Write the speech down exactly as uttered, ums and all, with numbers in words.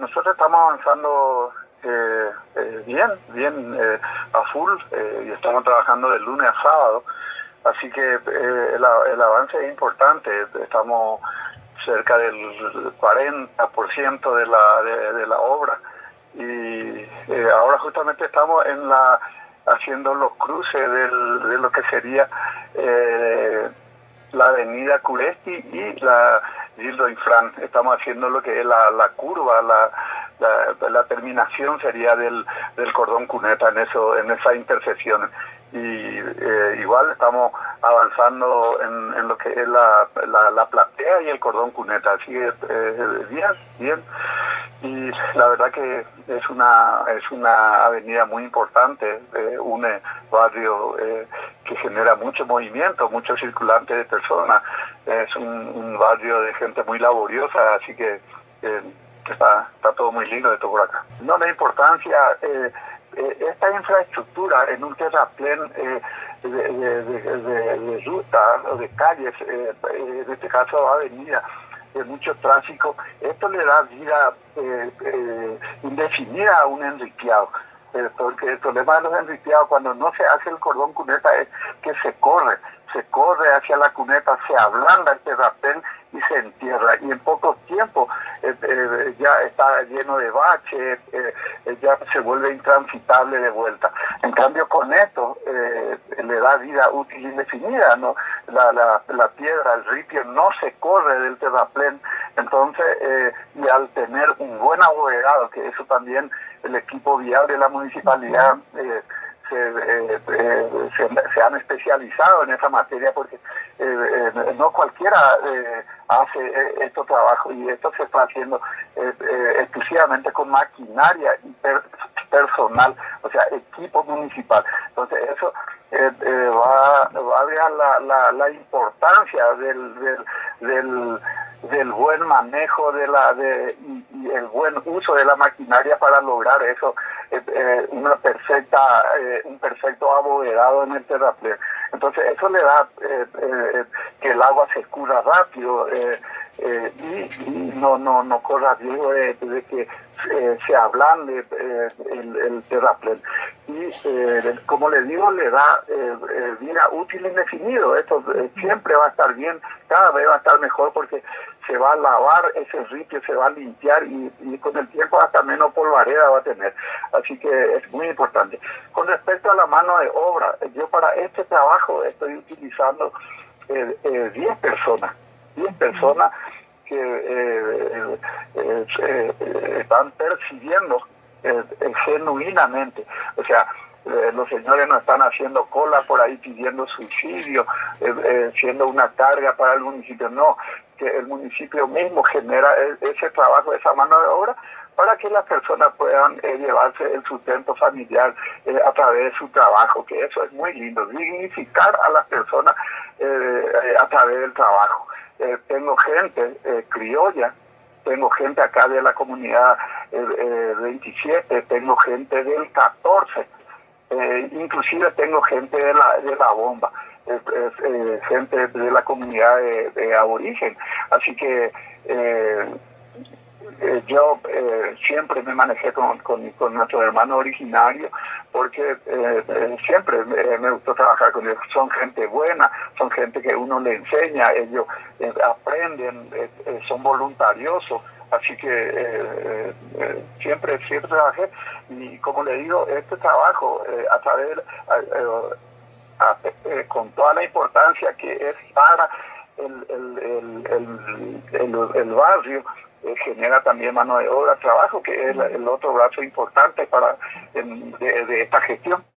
nosotros estamos avanzando eh, eh, bien, bien eh, a full eh, y estamos trabajando de lunes a sábado, así que eh, el, el avance es importante. Estamos cerca del cuarenta por ciento de la, de, de la obra y eh, ahora justamente estamos en la haciendo los cruces del, de lo que sería eh, la avenida Curesti y la Gildo Infran. Estamos haciendo lo que es la, la curva, la, la, la terminación sería del, del cordón cuneta en eso, en esas intersecciones. Y eh, igual estamos avanzando en, en lo que es la, la, la platea y el cordón cuneta, así que eh, bien, bien. Y la verdad que es una es una avenida muy importante, eh, une barrio eh, que genera mucho movimiento, mucho circulante de personas. Es un, un barrio de gente muy laboriosa, así que eh, está, está todo muy lindo de todo por acá. No, la importancia, eh, eh, esta infraestructura en un terraplén eh, de, de, de, de, de ruta o de calles, eh, en este caso avenida, de mucho tráfico, esto le da vida eh, eh, indefinida a un enriqueado, eh, porque el problema de los enriqueados cuando no se hace el cordón cuneta es que se corre, se corre hacia la cuneta, se ablanda el terraplén y se entierra, y en poco tiempo eh, eh, ya está lleno de baches, eh, eh, ya se vuelve intransitable de vuelta. En cambio con esto eh, le da vida útil indefinida, ¿no? La, la, la piedra, el ripio no se corre del terraplén, entonces eh, y al tener un buen abovedado, que eso también el equipo vial de la municipalidad eh, se, eh, eh, se, se han especializado en esa materia, porque eh, eh, no cualquiera eh, hace eh, estos trabajos, y esto se está haciendo eh, eh, exclusivamente con maquinaria y per, personal, o sea, equipo municipal. Entonces eso eh, eh, va, va a ver la, la, la importancia del, del, del del buen manejo de la de y, y el buen uso de la maquinaria para lograr eso, eh, eh, una perfecta eh, un perfecto abovedado en el terraplén. Entonces eso le da eh, eh, que el agua se escurra rápido eh, eh, y, y no no no corra riesgo de, de que eh, se ablande eh, el, el terraplén. Y eh, como le digo, le da eh, eh, vida útil indefinido. Esto eh, siempre va a estar bien, cada vez va a estar mejor, porque se va a lavar ese ripio, se va a limpiar y, y con el tiempo hasta menos polvareda va a tener. Así que es muy importante. Con respecto a la mano de obra, yo para este trabajo estoy utilizando eh, eh, diez personas, diez personas que eh, eh, eh, están percibiendo eh, eh, genuinamente, o sea, Eh, los señores no están haciendo cola por ahí pidiendo subsidio, eh, eh, siendo una carga para el municipio, no, que el municipio mismo genera el, ese trabajo, esa mano de obra, para que las personas puedan eh, llevarse el sustento familiar eh, a través de su trabajo, que eso es muy lindo, dignificar a las personas eh, a través del trabajo. Eh, tengo gente eh, criolla, tengo gente acá de la comunidad eh, eh, veintisiete, tengo gente del catorce, Eh, inclusive tengo gente de la de la bomba, eh, eh, gente de la comunidad de, de aborigen, así que eh, eh, yo eh, siempre me manejé con, con, con nuestro hermano originario, porque eh, eh, siempre me, me gustó trabajar con ellos. Son gente buena, son gente que uno le enseña, ellos eh, aprenden, eh, eh, son voluntariosos. Así que eh, eh, siempre, siempre trabajé, y como le digo, este trabajo eh, a través de, eh, a, eh, con toda la importancia que es para el, el, el, el, el, el barrio, eh, genera también mano de obra, trabajo, que es el otro brazo importante para de, de esta gestión.